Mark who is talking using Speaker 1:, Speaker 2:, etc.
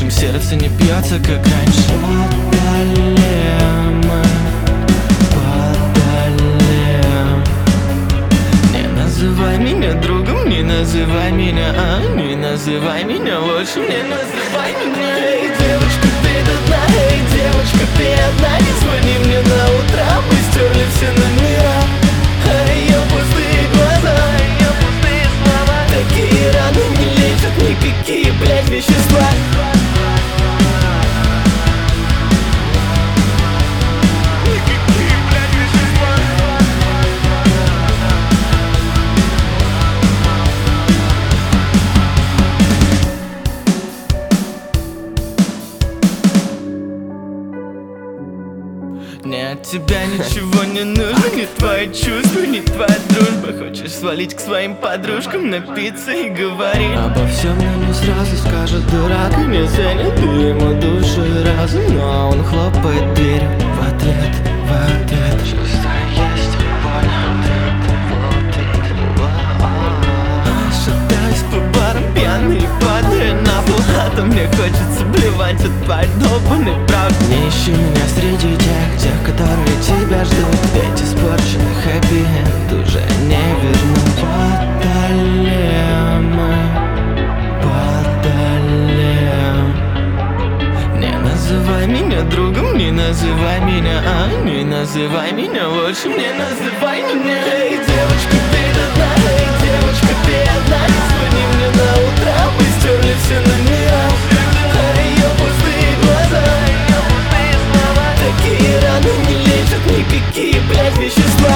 Speaker 1: нашем сердце не бьется, как раньше. Подалем. Не называй меня другом, не называй меня, не называй меня лучше, не называй меня. Эй, девочка, ты до дна, эй, девочка, ты одна. Не звони мне на утро, мы стерли все номера. А ее пустые глаза, ее пустые слова. Такие раны не лечат никакие, блядь, вещества. Мне от тебя ничего не нужно, не твои чувства, не твоя дружба. Хочешь свалить к своим подружкам, напиться и говорить обо всем, но не сразу скажет дурак. И не ценит ему души разум, но он хлопает дверью в ответ, в ответ. Чувства есть, шатаюсь по барам, пьяный, падая на пол. А то мне хочется блевать от твоей долбанной правды. Не ищи меня среди тех, которые тебя ждут. Ведь испорченный хэппи-энд уже не вернуть. Подалем. Не называй меня другом, не называй меня, не называй меня лучше, не называй меня. Эй, девочка, ты до дна, эй, девочка, ты одна. Не звони мне на утро, мы стерли все номера. А ее пустые глаза, ее пустые слова. Такие раны не лечат никакие, блядь, вещества.